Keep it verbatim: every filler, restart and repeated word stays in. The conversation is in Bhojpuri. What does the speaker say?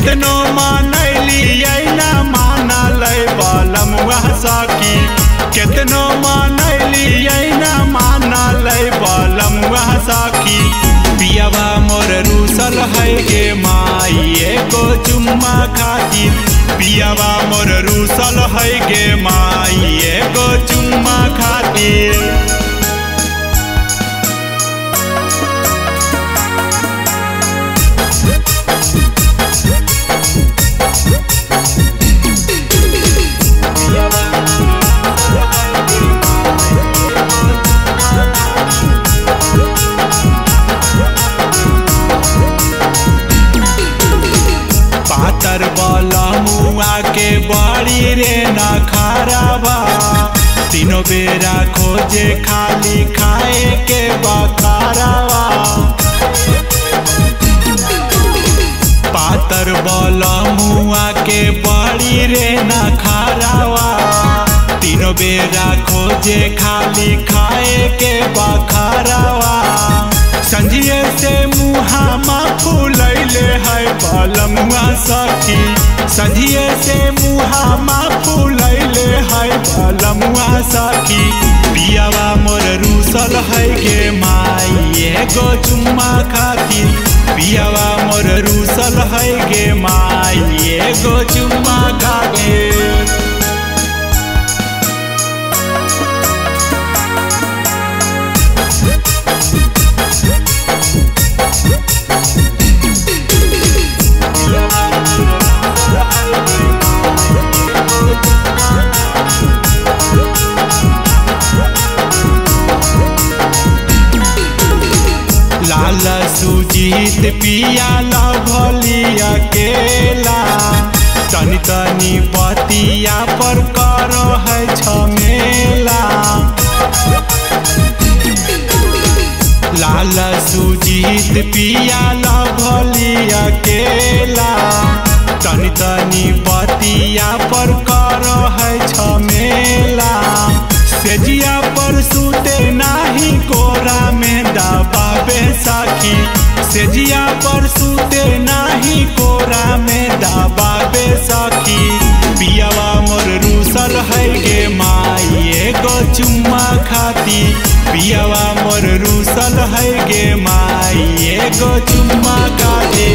कितनो मानलियै ना मानल बलमुआ सखी कितनो मानलियै ना मानल बलमुआ सखी पियावा मोर रूसल है गे माई एगो चुम्मा खातिर पियावा मोर रूसल है गे माई एगो चुम्मा खातिर। पातर बलमुआ के बड़ी रे ना खराबा तीनों बेरा खोजे खाली खाए के बखारावा पातर बलमुआ के बड़ी रे ना खराबा तीनों बेरा खोजे खाली खाए के बखारावा संझिए से मुहामा फूलैले है बलमुआ सखी संझिए से मुहामा फूलैले है बलमुआ सखी पियावा मोर रूसल है गे माई एगो चुम्मा खातिर पियावा मोर रूसल है गे माई एगो चुम्मा खातिर। लाल सुजीत पिया भलिया केला तनी तनी बतिया पर करो है झमेला लाल सुजीत पिया भलिया केला तनी तनी बतिया पर करो है झमेला सेजिया पर सूते नाही कोरा में दबावे सखी सेजिया पर सूते नाही कोरा में दबावे सखी पियावा मोर रूसल है गे माई एगो चुम्मा खाती पियावा मोर रूसल है गे माई एगो चुम्मा खाती।